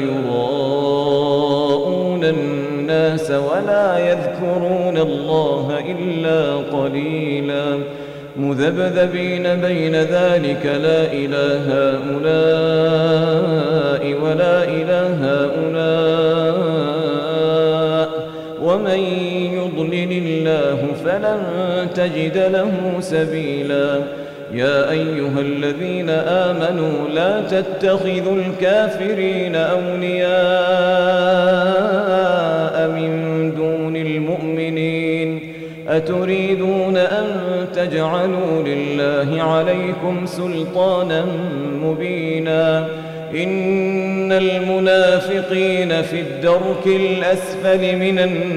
يراءون الناس ولا يذكرون الله إلا قليلا. مذبذبين بين ذلك لا إله هؤلاء ولا إله هؤلاء ومن يضلل الله فلن تجد له سبيلا. يا أيها الذين آمنوا لا تتخذوا الكافرين أولياء من دون المؤمنين أتريدون أن تجعلوا لله عليكم سلطانا مبينا. إن المنافقين في الدرك الأسفل من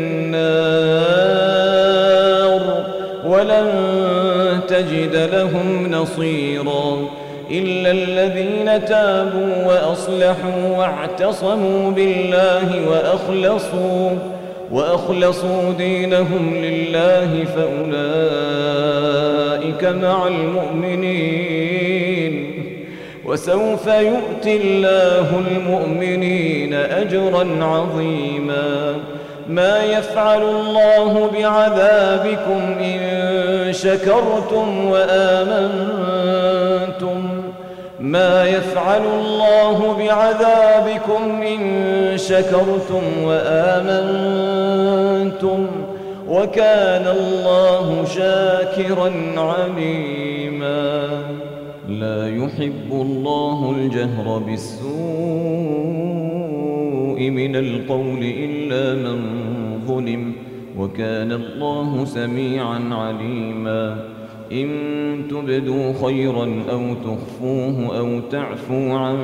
النار ولن تجد لهم نصيرا إلا الذين تابوا وأصلحوا واعتصموا بالله وأخلصوا وأخلصوا دينهم لله فأولئك مع المؤمنين وسوف يؤتي الله المؤمنين أجرا عظيما. ما يفعل الله بعذابكم إن شكرتم وآمنتم ما يفعل الله بعذابكم إن شكرتم وآمنتم وكان الله شاكرا عليما. لا يحب الله الجهر بالسوء من القول إلا من ظلم، وكان الله سميعا عليما. إن تبدوا خيرا أو تخفوه أو تعفوا عن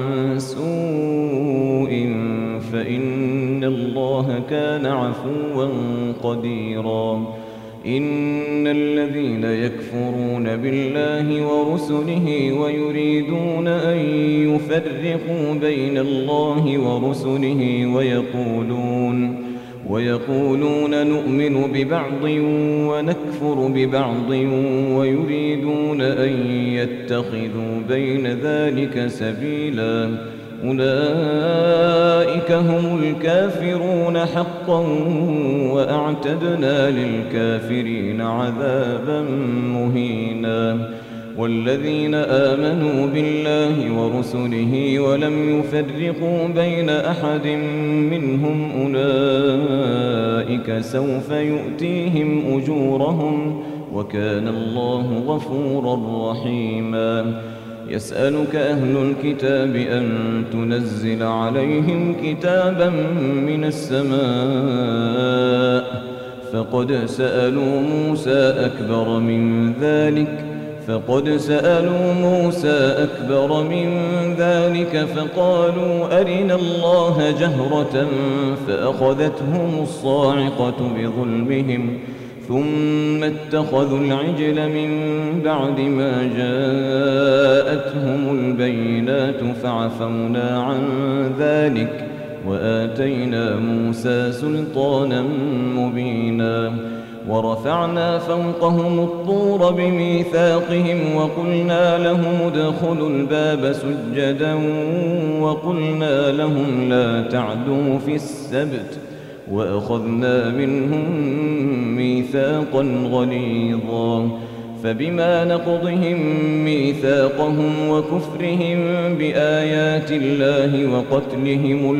سوء فإن الله كان عفوا قديرا. إن الذين يكفرون بالله ورسله ويريدون أن يفرقوا بين الله ورسله ويقولون ويقولون نؤمن ببعض ونكفر ببعض ويريدون أن يتخذوا بين ذلك سبيلا، أولئك هم الكافرون حقا وأعتدنا للكافرين عذابا مهينا. والذين آمنوا بالله ورسله ولم يفرقوا بين أحد منهم أولئك سوف يؤتيهم أجورهم، وكان الله غفورا رحيما. يسألك أهل الكتاب أن تنزل عليهم كتابا من السماء، فقد سألوا موسى أكبر من ذلك فقد سألوا موسى أكبر من ذلك فقالوا أرنا الله جهرة فأخذتهم الصاعقة بظلمهم، ثم اتخذوا العجل من بعد ما جاءتهم البينات فعفونا عن ذلك وآتينا موسى سلطانا مبينا. ورفعنا فوقهم الطور بميثاقهم وقلنا لهم ادخلوا الباب سجدا وقلنا لهم لا تعدوا في السبت، وأخذنا منهم ميثاقا غليظا. فبما نقضهم ميثاقهم وكفرهم بآيات الله وقتلهم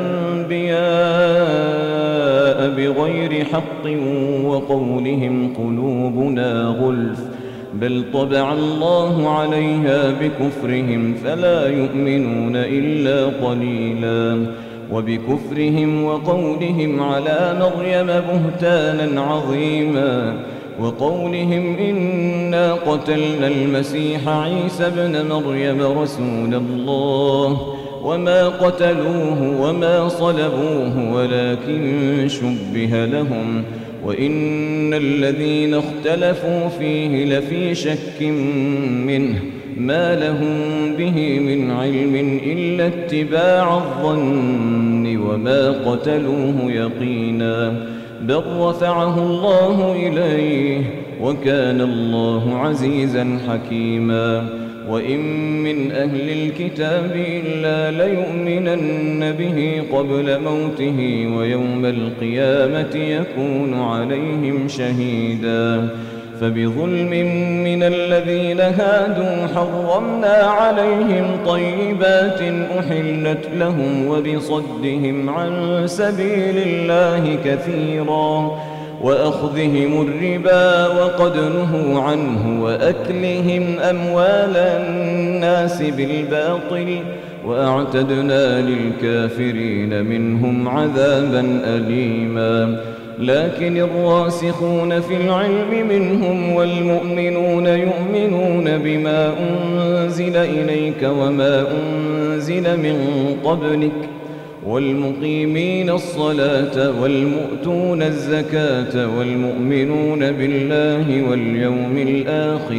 الأنبياء بغير حق وقولهم قلوبنا غلف بل طبع الله عليها بكفرهم فلا يؤمنون إلا قليلا. وبكفرهم وقولهم على مريم بهتانا عظيما، وقولهم إنا قتلنا المسيح عيسى ابن مريم رسول الله وما قتلوه وما صلبوه ولكن شبه لهم، وإن الذين اختلفوا فيه لفي شك منه ما لهم به من علم إلا اتباع الظن وما قتلوه يقينا، بل رفعه الله إليه وكان الله عزيزا حكيما. وإن من أهل الكتاب إلا ليؤمنن به قبل موته ويوم القيامة يكون عليهم شهيدا. فبظلم من الذين هادوا حرمنا عليهم طيبات أحلت لهم وبصدهم عن سبيل الله كثيرا وأخذهم الربا وقد نهوا عنه وأكلهم أموال الناس بالباطل وأعتدنا للكافرين منهم عذابا أليما. لكن الراسخون في العلم منهم والمؤمنون يؤمنون بما أنزل إليك وما أنزل من قبلك والمقيمين الصلاة والمؤتون الزكاة والمؤمنون بالله واليوم الآخر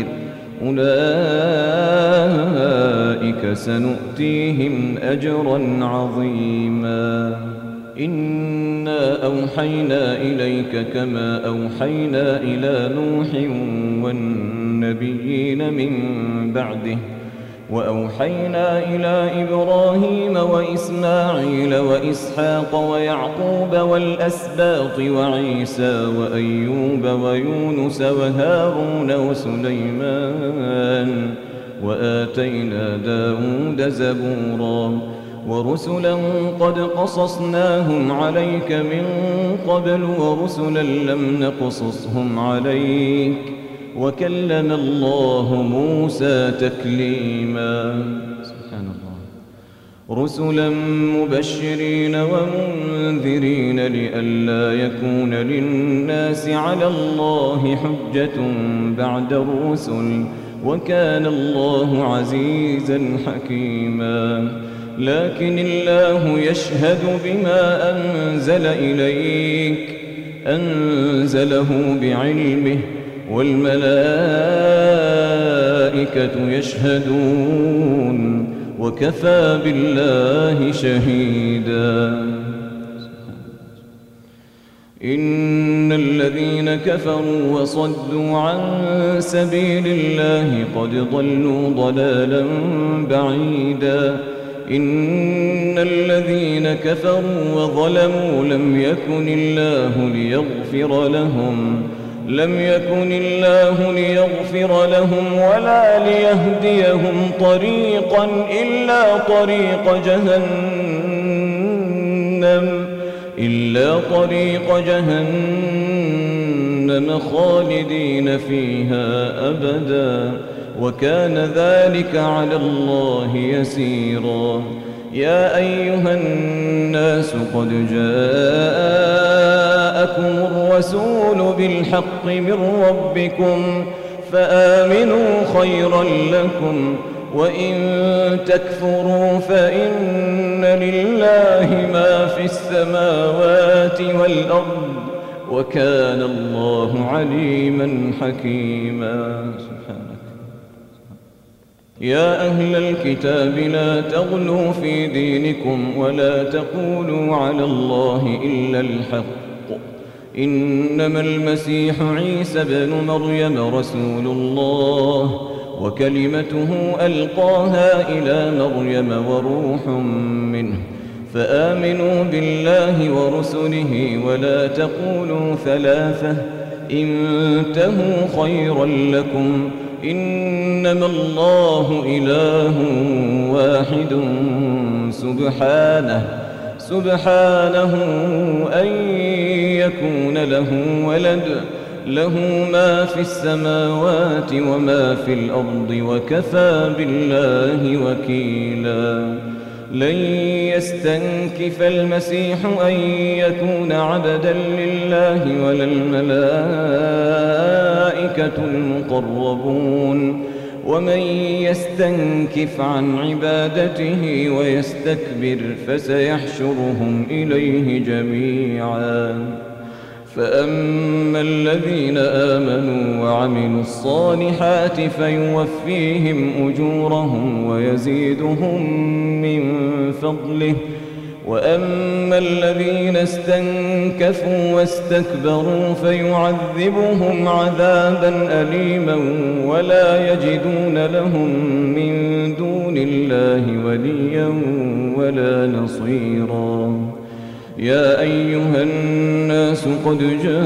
أولئك سنؤتيهم أجرا عظيما. إنا أوحينا إليك كما أوحينا إلى نوح والنبيين من بعده وأوحينا إلى إبراهيم وإسماعيل وإسحاق ويعقوب والأسباط وعيسى وأيوب ويونس وهارون وسليمان وآتينا داود زبورا ورسلا قد قصصناهم عليك من قبل ورسلا لم نقصصهم عليك وكلم الله موسى تكليما. سبحان الله. رسلا مبشرين ومنذرين لئلا يكون للناس على الله حجة بعد الرسل، وكان الله عزيزا حكيما. لكن الله يشهد بما أنزل إليك أنزله بعلمه، والملائكة يشهدون، وكفى بالله شهيدا. إن الذين كفروا وصدوا عن سبيل الله قد ضلوا ضلالا بعيدا. إن الذين كفروا وظلموا لم يكن الله ليغفر لهم لم يكن الله ليغفر لهم ولا ليهديهم طريقا إلا طريق جهنم إلا طريق جهنم خالدين فيها أبدا، وكان ذلك على الله يسيرا. يا أيها الناس قد جاءكم الرسول بالحق من ربكم فآمنوا خيرا لكم، وإن تكفروا فإن لله ما في السماوات والأرض، وكان الله عليما حكيما. سبحانك. يا أهل الكتاب لا تغلوا في دينكم ولا تقولوا على الله إلا الحق، إنما المسيح عيسى بن مريم رسول الله وكلمته ألقاها إلى مريم وروح منه، فآمنوا بالله ورسله ولا تقولوا ثلاثة، انتهوا خيرا لكم، إنما الله إله واحد سبحانه سبحانه أن يكون له ولد، له ما في السماوات وما في الأرض، وكفى بالله وكيلا. لن يستنكف المسيح أن يكون عبدا لله ولا الملائكة المقربون، ومن يستنكف عن عبادته ويستكبر فسيحشرهم إليه جميعا. فأما الذين آمنوا وعملوا الصالحات فيوفيهم أجورهم ويزيدهم من فضله، وأما الذين استنكفوا واستكبروا فيعذبهم عذابا أليما ولا يجدون لهم من دون الله وليا ولا نصيرا. يا أيها الناس قد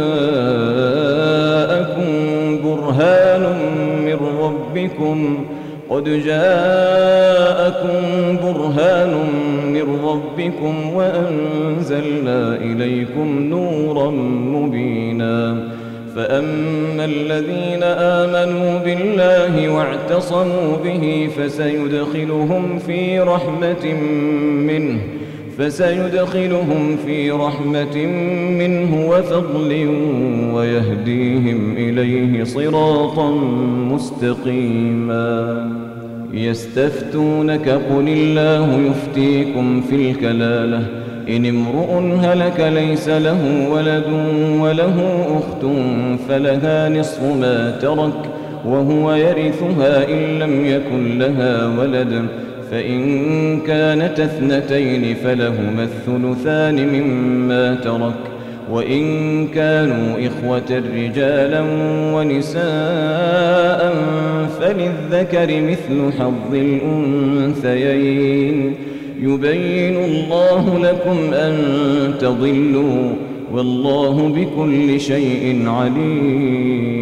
جاءكم برهان من ربكم قد جاءكم برهان من ربكم وأنزلنا إليكم نورا مبينا. فأما الذين آمنوا بالله واعتصموا به فسيدخلهم في رحمة منه فسيدخلهم في رحمة منه وفضل ويهديهم إليه صراطا مستقيما. يستفتونك قل الله يفتيكم في الكلالة، إن امرؤ هلك ليس له ولد وله أخت فلها نصف ما ترك وهو يرثها إن لم يكن لها ولد، فإن كانت اثنتين فلهما الثلثان مما ترك، وإن كانوا إخوة رجالا ونساء فللذكر مثل حظ الأنثيين. يبين الله لكم أن تضلوا والله بكل شيء عليم.